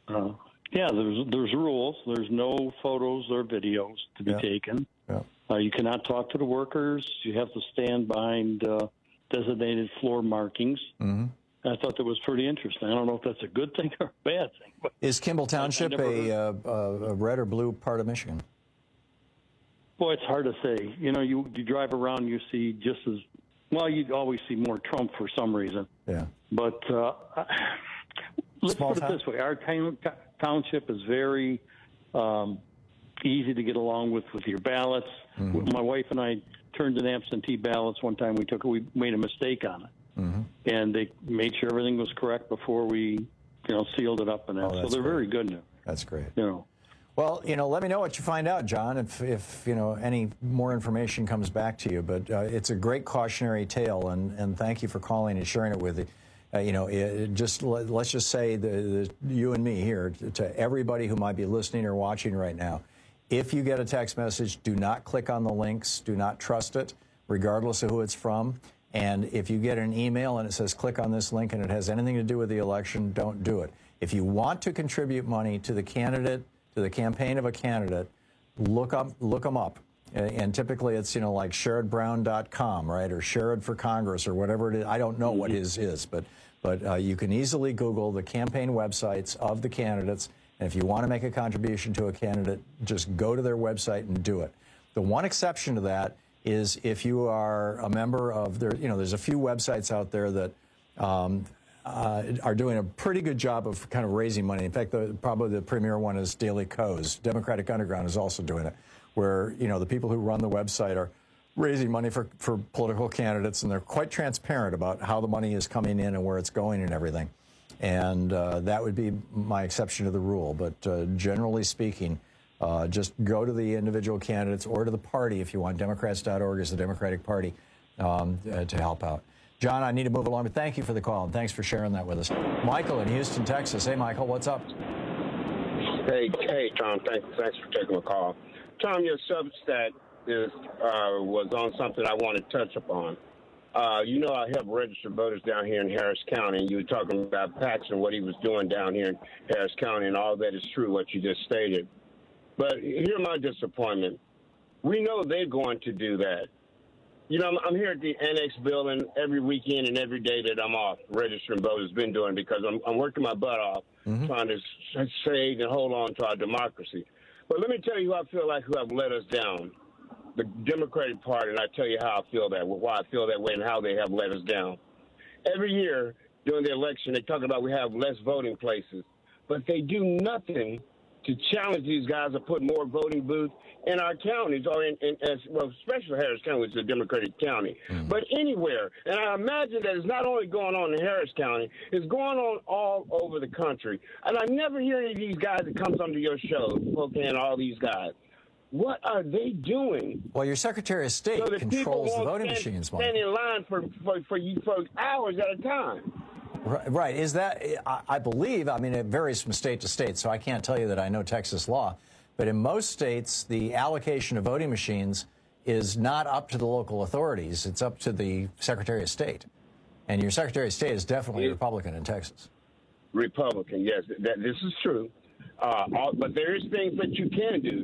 There's rules. There's no photos or videos to be taken. You cannot talk to the workers. You have to stand behind designated floor markings. I thought that was pretty interesting. I don't know if that's a good thing or a bad thing. But is Kimball Township a red or blue part of Michigan? Boy, it's hard to say. You drive around, you see just as well. You always see more Trump for some reason. Yeah. But let's put it this way: our township is very easy to get along with your ballots. My wife and I turned in absentee ballots one time. We made a mistake on it, and they made sure everything was correct before we, sealed it up and that. So they're very good now. That's great. Well, let me know what you find out, John, if any more information comes back to you. But it's a great cautionary tale, and thank you for calling and sharing it with let's just say you and me here to everybody who might be listening or watching right now. If you get a text message, do not click on the links. Do not trust it, regardless of who it's from. And if you get an email and it says click on this link and it has anything to do with the election, don't do it. If you want to contribute money to the candidate, to the campaign of a candidate, look them up. And typically it's, like SherrodBrown.com, right, or Sherrod for Congress or whatever it is. I don't know what his is, but you can easily Google the campaign websites of the candidates. And if you want to make a contribution to a candidate, just go to their website and do it. The one exception to that is if you are a member of there's a few websites out there that are doing a pretty good job of kind of raising money. In fact, probably the premier one is Daily Kos. Democratic Underground is also doing it, where, the people who run the website are raising money for political candidates, and they're quite transparent about how the money is coming in and where it's going and everything. And that would be my exception to the rule. But generally speaking, just go to the individual candidates or to the party if you want. Democrats.org is the Democratic Party to help out. John, I need to move along, but thank you for the call, and thanks for sharing that with us. Michael in Houston, Texas. Hey, Michael, what's up? Hey, Tom. Thanks for taking the call. Tom, your Substack was on something I want to touch upon. I help registered voters down here in Harris County. You were talking about Paxton, what he was doing down here in Harris County, and all that is true, what you just stated. But here's my disappointment. We know they're going to do that. I'm here at the Annex building every weekend and every day that I'm off. Registering voters been doing because I'm working my butt off trying to save and hold on to our democracy. But let me tell you who I feel like who have let us down. The Democratic Party, and I tell you how I feel that, why I feel that way, and how they have let us down. Every year during the election, they talk about we have less voting places, but they do nothing to challenge these guys to put more voting booths in our counties, or especially Harris County, which is a Democratic county, but anywhere. And I imagine that it's not only going on in Harris County, it's going on all over the country. And I never hear any of these guys that comes onto your show, Spokane, all these guys. What are they doing? Well, your Secretary of State controls the voting machines. Stand in line for hours at a time. Right. Is that, I believe, I mean, it varies from state to state, so I can't tell you that I know Texas law. But in most states, the allocation of voting machines is not up to the local authorities. It's up to the Secretary of State. And your Secretary of State is definitely a Republican in Texas. Republican, yes. This is true. But there is things that you can do,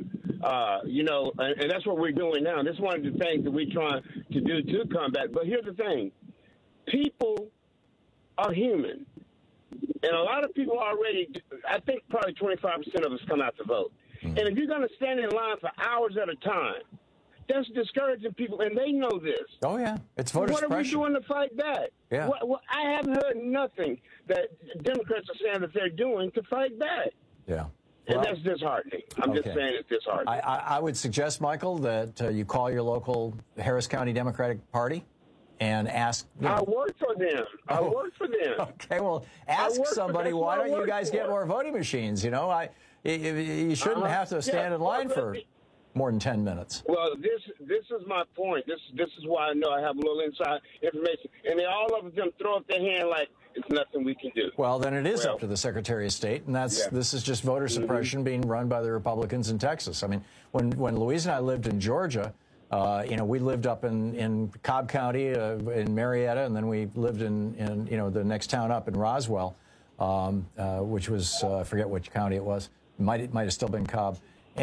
and that's what we're doing now. This is one of the things that we're trying to do to combat. But here's the thing. People are human. And a lot of people already, I think probably 25% of us come out to vote. And if you're going to stand in line for hours at a time, that's discouraging people, and they know this. Oh, yeah. It's voter suppression. What are we doing to fight back? Yeah. I haven't heard nothing that Democrats are saying that they're doing to fight back. Yeah. And that's disheartening. I'm just saying it's disheartening. I would suggest, Michael, that you call your local Harris County Democratic Party and ask. I work for them. I work for them. Okay, well, ask somebody, why don't you guys get more voting machines? You know, you shouldn't have to stand in line for more than 10 minutes. Well, this is my point. This is why I know I have a little inside information. And all of them throw up their hand like it's nothing we can do. Well, then it is up to the Secretary of State, and this is just voter suppression being run by the Republicans in Texas. I mean, when Louise and I lived in Georgia, we lived up in Cobb County, in Marietta, and then we lived in the next town up in Roswell, which was I forget which county it was. Might have still been Cobb,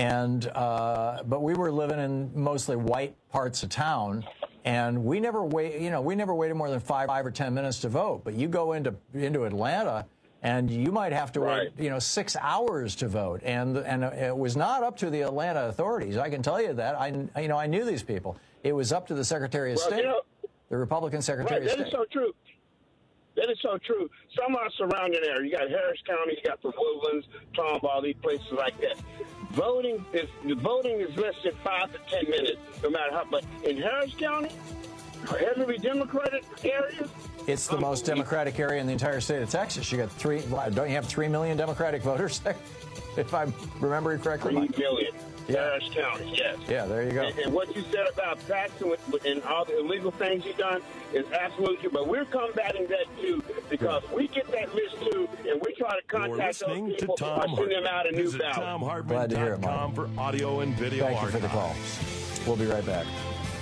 but we were living in mostly white parts of town, and we never waited more than 5 or 10 minutes to vote. But you go into Atlanta, and you might have to wait 6 hours to vote, and it was not up to the Atlanta authorities. I can tell you that. I knew these people. It was up to the Secretary of State, the Republican Secretary of State. That is so true. That is so true. Some are surrounding there. You got Harris County, you got the Woodlands, Tomball, these places like that. Voting is less than 5 to 10 minutes, no matter how. But in Harris County, every Democratic area, it's the most Democratic area in the entire state of Texas. You got don't you have 3 million Democratic voters there? If I'm remembering correctly. 3 million. Harris County, yes. Yeah, there you go. And what you said about Paxton and all the illegal things you've done is absolutely true. But we're combating that, too, because we get that list, too, and we try to contact those people by sending them out a new ballot. Glad to hear it, Mike. For audio and video Thank you for the call. We'll be right back.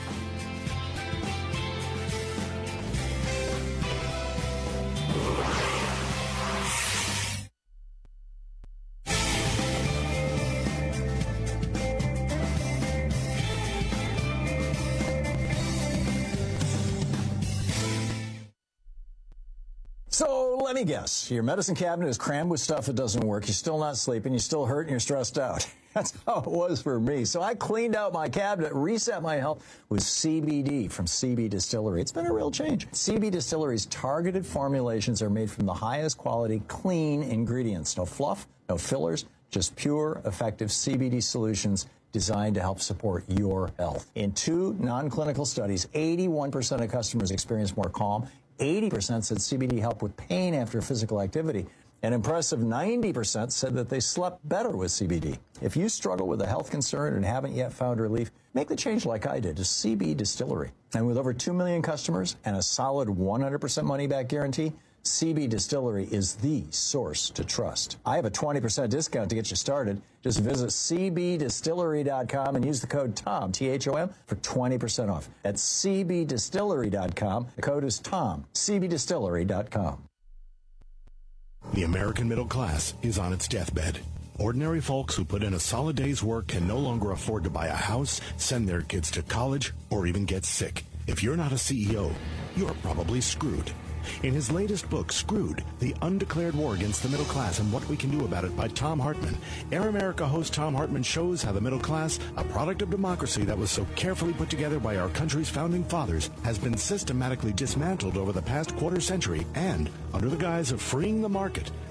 So let me guess, your medicine cabinet is crammed with stuff that doesn't work. You're still not sleeping. You're still hurt and you're stressed out. That's how it was for me. So I cleaned out my cabinet, reset my health with CBD from CB Distillery. It's been a real change. CB Distillery's targeted formulations are made from the highest quality, clean ingredients. No fluff, no fillers, just pure, effective CBD solutions designed to help support your health. In 2 non-clinical studies, 81% of customers experienced more calm. 80% said CBD helped with pain after physical activity. An impressive 90% said that they slept better with CBD. If you struggle with a health concern and haven't yet found relief, make the change like I did to CB Distillery. And with over 2 million customers and a solid 100% money-back guarantee, CB Distillery is the source to trust. I have a 20% discount to get you started. Just visit cbdistillery.com and use the code TOM, T-H-O-M, for 20% off. That's cbdistillery.com. The code is TOM, cbdistillery.com. The American middle class is on its deathbed. Ordinary folks who put in a solid day's work can no longer afford to buy a house, send their kids to college, or even get sick. If you're not a CEO, you're probably screwed. In his latest book, Screwed, The Undeclared War Against the Middle Class and What We Can Do About It by Thom Hartmann, Air America host Thom Hartmann shows how the middle class, a product of democracy that was so carefully put together by our country's founding fathers, has been systematically dismantled over the past quarter century and, under the guise of freeing the market,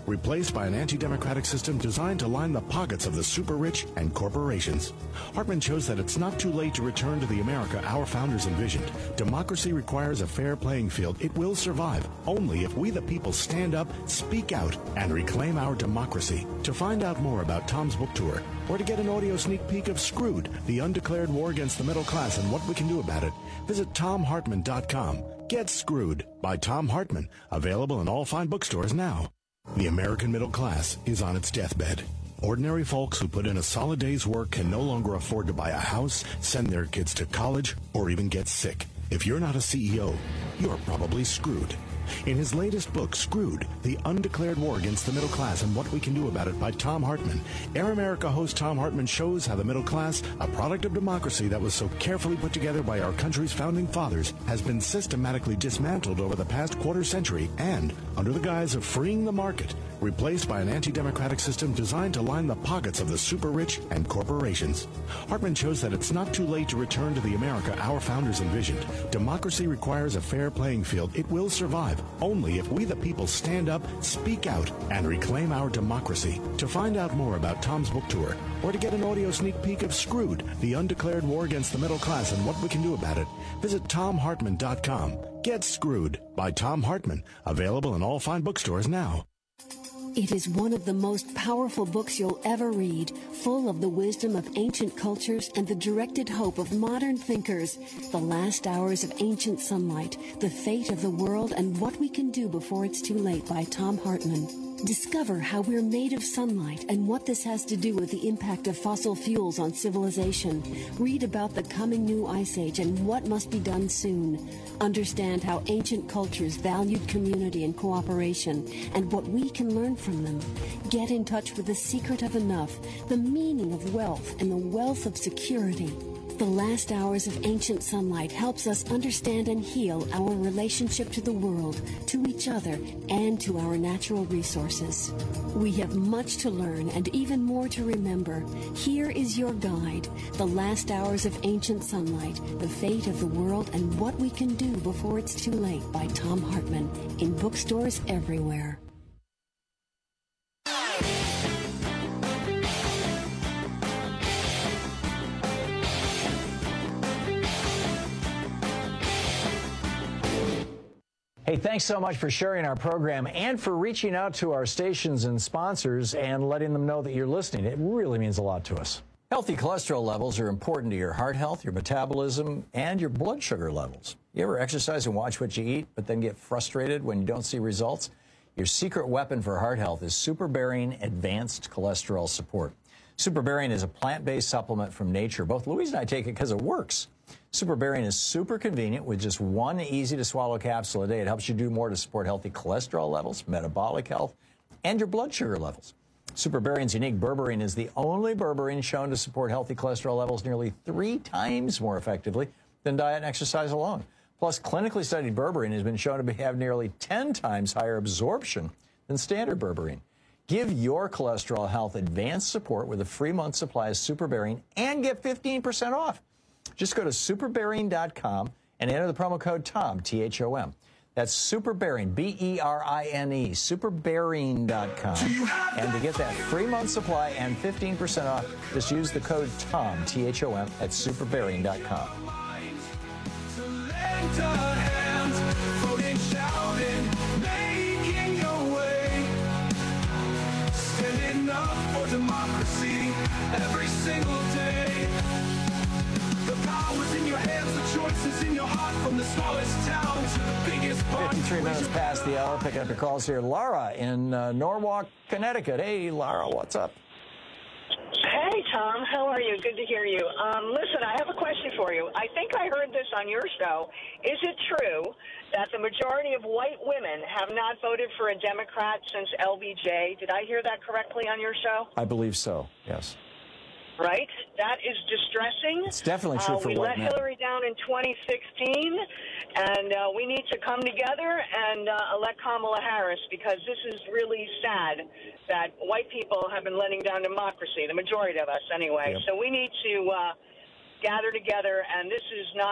replaced by an anti-democratic system designed to line the pockets of the super rich and corporations. Hartman shows that it's not too late to return to the America our founders envisioned. Democracy requires a fair playing field. It will survive only if we the people stand up, speak out, and reclaim our democracy. To find out more about Tom's book tour, or to get an audio sneak peek of Screwed, the undeclared war against the middle class and what we can do about it, visit TomHartman.com. Get Screwed by Tom Hartman, available in all fine bookstores now. The American middle class is on its deathbed. Ordinary folks who put in a solid day's work can no longer afford to buy a house, send their kids to college, or even get sick. If you're not a CEO, you're probably screwed. In his latest book, Screwed, The Undeclared War Against the Middle Class and What We Can Do About It by Tom Hartman, Air America host Tom Hartman shows how the middle class, a product of democracy that was so carefully put together by our country's founding fathers, has been systematically dismantled over the past quarter century and, under the guise of freeing the market, replaced by an anti-democratic system designed to line the pockets of the super rich and corporations. Hartman shows that it's not too late to return to the America our founders envisioned. Democracy requires a fair playing field. It will survive only if we the people stand up, speak out, and reclaim our democracy. To find out more about Tom's book tour, or to get an audio sneak peek of Screwed, The Undeclared War Against the Middle Class and What We Can Do About It, visit TomHartman.com. Get Screwed by Tom Hartman, available in all fine bookstores now. It is one of the most powerful books you'll ever read, full of the wisdom of ancient cultures and the directed hope of modern thinkers. The Last Hours of Ancient Sunlight, The Fate of the World and What We Can Do Before It's Too Late by Tom Hartman. Discover how we're made of sunlight and what this has to do with the impact of fossil fuels on civilization. Read about the coming new ice age and what must be done soon. Understand how ancient cultures valued community and cooperation and what we can learn from them. Get in touch with the secret of enough, the meaning of wealth, and the wealth of security. The Last Hours of Ancient Sunlight helps us understand and heal our relationship to the world, to each other, and to our natural resources. We have much to learn and even more to remember. Here is your guide, The Last Hours of Ancient Sunlight, The Fate of the World and What We Can Do Before It's Too Late by Tom Hartman, in bookstores everywhere. Hey, thanks so much for sharing our program and for reaching out to our stations and sponsors and letting them know that you're listening. It really means a lot to us. Healthy cholesterol levels are important to your heart health, your metabolism, and your blood sugar levels. You ever exercise and watch what you eat, but then get frustrated when you don't see results? Your secret weapon for heart health is Superbearing Advanced Cholesterol Support. Superbearing is a plant-based supplement from nature. Both Louise and I take it because it works. Superbearing is super convenient with just one easy-to-swallow capsule a day. It helps you do more to support healthy cholesterol levels, metabolic health, and your blood sugar levels. Superbearing's unique berberine is the only berberine shown to support healthy cholesterol levels nearly 3 times more effectively than diet and exercise alone. Plus, clinically studied berberine has been shown to have nearly 10 times higher absorption than standard berberine. Give your cholesterol health advanced support with a free month supply of Superbearing and get 15% off. Just go to superbearing.com and enter the promo code TOM, T-H-O-M. That's Superbearing, B-E-R-I-N-E, superbearing.com. And to get that free month supply and 15% off, just use the code TOM, T-H-O-M, at superbearing.com. Standing up for democracy every single day. The power's in your hands, the choices in your heart, from the smallest town to the biggest party. 53 minutes past the hour. Picking up your calls here. Laura in Norwalk, Connecticut. Hey, Laura, what's up? Hey, Tom. How are you? Good to hear you. Listen, I have a question for you. I think I heard this on your show. Is it true that the majority of white women have not voted for a Democrat since LBJ? Did I hear that correctly on your show? I believe so, yes. Right? That is distressing. It's definitely true for white men. We let Hillary down in 2016, and we need to come together and elect Kamala Harris, because this is really sad that white people have been letting down democracy, the majority of us anyway. Yep. So we need to gather together, and this is not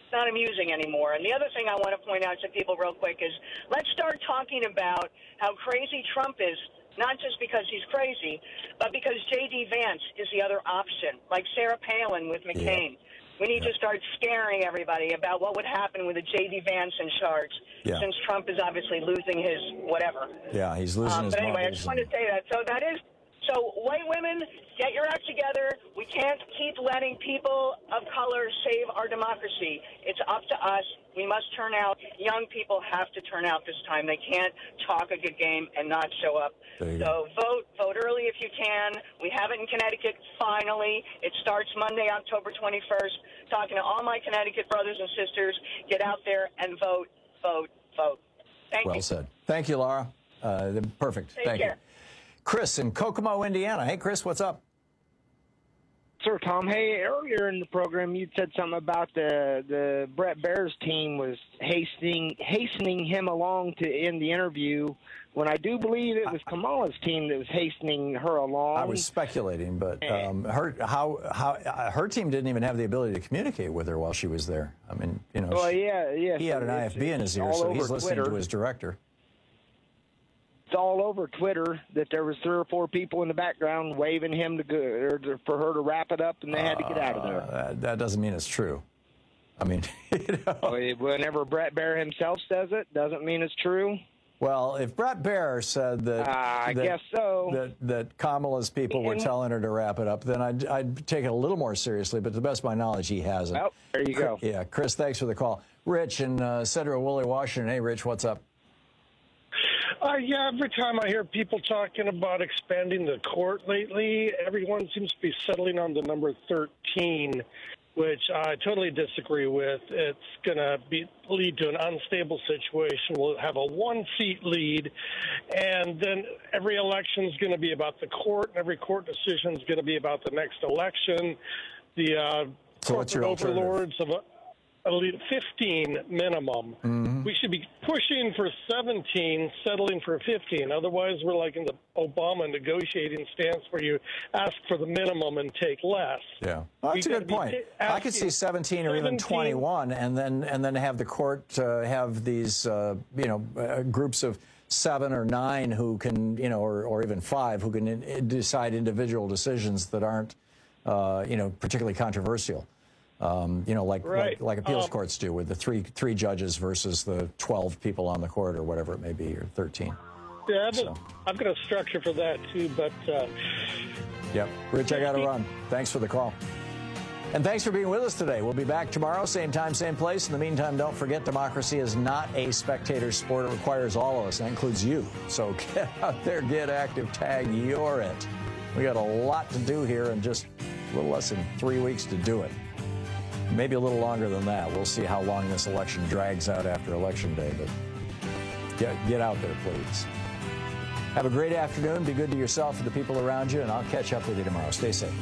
not amusing anymore. And the other thing I want to point out to people real quick is let's start talking about how crazy Trump is, not just because he's crazy, but because J.D. Vance is the other option, like Sarah Palin with McCain. Yeah. We need to start scaring everybody about what would happen with a J.D. Vance in charge, since Trump is obviously losing his whatever. Yeah, he's losing his But anyway, I just wanted to say that. So white women, get your act together. We can't keep letting people of color save our democracy. It's up to us. We must turn out. Young people have to turn out this time. They can't talk a good game and not show up. So vote early if you can. We have it in Connecticut, finally. It starts Monday, October 21st. Talking to all my Connecticut brothers and sisters, get out there and vote, vote, vote. Thank you. Well said. Thank you, Laura. Perfect. Take Thank care. you. Chris in Kokomo, Indiana. Hey, Chris, what's up? Sir Tom, hey, earlier in the program you said something about the Brett Baer's team was hastening him along to end the interview, when I do believe it was Kamala's team that was hastening her along. I was speculating, but her team didn't even have the ability to communicate with her while she was there. I mean, you know, well, he so had an IFB in his ear, so he's listening to his director. It's all over Twitter that there was 3 or 4 people in the background waving him to go, or for her to wrap it up, and they had to get out of there. That doesn't mean it's true. I mean, you know. Whenever Brett Baer himself says it, doesn't mean it's true. Well, if Brett Baer said that, I guess so. That Kamala's people were telling her to wrap it up, then I'd take it a little more seriously. But to the best of my knowledge, he hasn't. Oh, there you go. Yeah, Chris, thanks for the call. Rich in Sedro-Woolley, Washington. Hey, Rich, what's up? Yeah, every time I hear people talking about expanding the court lately, everyone seems to be settling on the number 13, which I totally disagree with. It's going to lead to an unstable situation. We'll have a 1-seat lead, and then every election is going to be about the court, and every court decision is going to be about the next election. The so what's your overlords of 15 minimum. Mm-hmm. We should be pushing for 17, settling for 15. Otherwise, we're like in the Obama negotiating stance where you ask for the minimum and take less. Yeah, well, that's a good point. I could see 17 or even 21, and then have the court have these groups of 7 or 9 who can, or even 5 who can decide individual decisions that aren't particularly controversial. Like appeals courts do, with the three judges versus the 12 people on the court, or whatever it may be, or 13. Yeah, I've got a structure for that too, but. Yep, Rich, I got to run. Thanks for the call, and thanks for being with us today. We'll be back tomorrow, same time, same place. In the meantime, don't forget, democracy is not a spectator sport. It requires all of us. That includes you. So get out there, get active, tag, you're it. We got a lot to do here, and just a little less than 3 weeks to do it. Maybe a little longer than that. We'll see how long this election drags out after Election Day, but get out there, please. Have a great afternoon. Be good to yourself and the people around you, and I'll catch up with you tomorrow. Stay safe.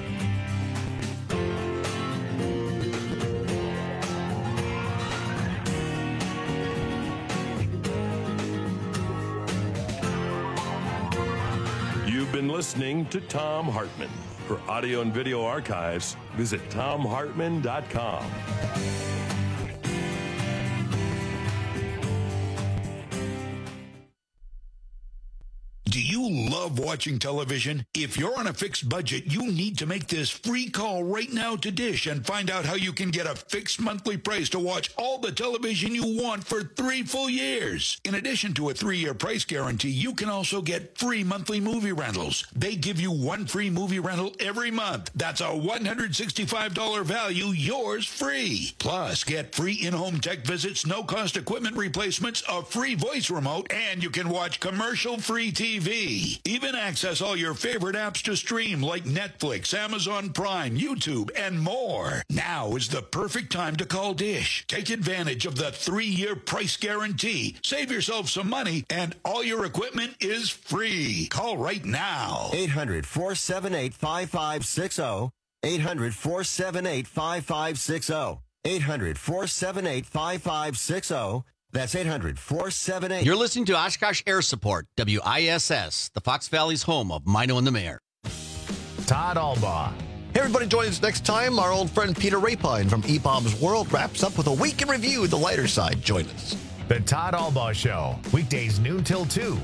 You've been listening to Thom Hartmann. For audio and video archives, visit ThomHartmann.com. Do you love watching television? If you're on a fixed budget, you need to make this free call right now to Dish and find out how you can get a fixed monthly price to watch all the television you want for 3 full years. In addition to a 3-year price guarantee, you can also get free monthly movie rentals. They give you 1 free movie rental every month. That's a $165 value, yours free. Plus, get free in-home tech visits, no-cost equipment replacements, a free voice remote, and you can watch commercial-free TV. Even access all your favorite apps to stream like Netflix, Amazon Prime, YouTube, and more. Now is the perfect time to call Dish. Take advantage of the 3-year price guarantee. Save yourself some money, and all your equipment is free. Call right now. 800-478-5560. 800-478-5560. 800-478-5560. That's 800-478. You're listening to Oshkosh Air Support, WISS, the Fox Valley's home of Mino and the Mayor. Todd Albaugh. Here's everybody join us next time. Our old friend Peter Rapine from EBOB's World wraps up with a week in review, the lighter side. Join us. The Todd Albaugh Show, weekdays noon till 2.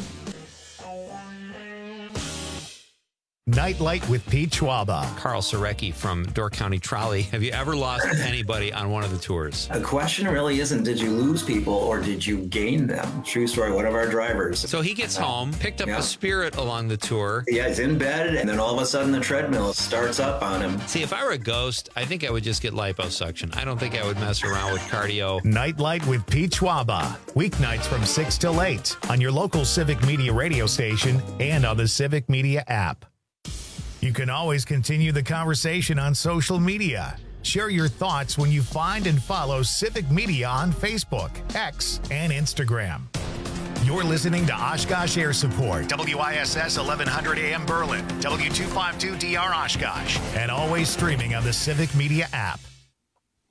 Nightlight with Pete Schwaba. Carl Sarecki from Door County Trolley. Have you ever lost anybody on one of the tours? The question really isn't, did you lose people or did you gain them? True story, one of our drivers. So he gets home, picked up a Spirit along the tour. Yeah, he's in bed, and then all of a sudden the treadmill starts up on him. See, if I were a ghost, I think I would just get liposuction. I don't think I would mess around with cardio. Nightlight with Pete Schwaba. Weeknights from 6 till 8 on your local Civic Media radio station and on the Civic Media app. You can always continue the conversation on social media. Share your thoughts when you find and follow Civic Media on Facebook, X, and Instagram. You're listening to Oshkosh Air Support, WISS 1100 AM Berlin, W252DR Oshkosh, and always streaming on the Civic Media app.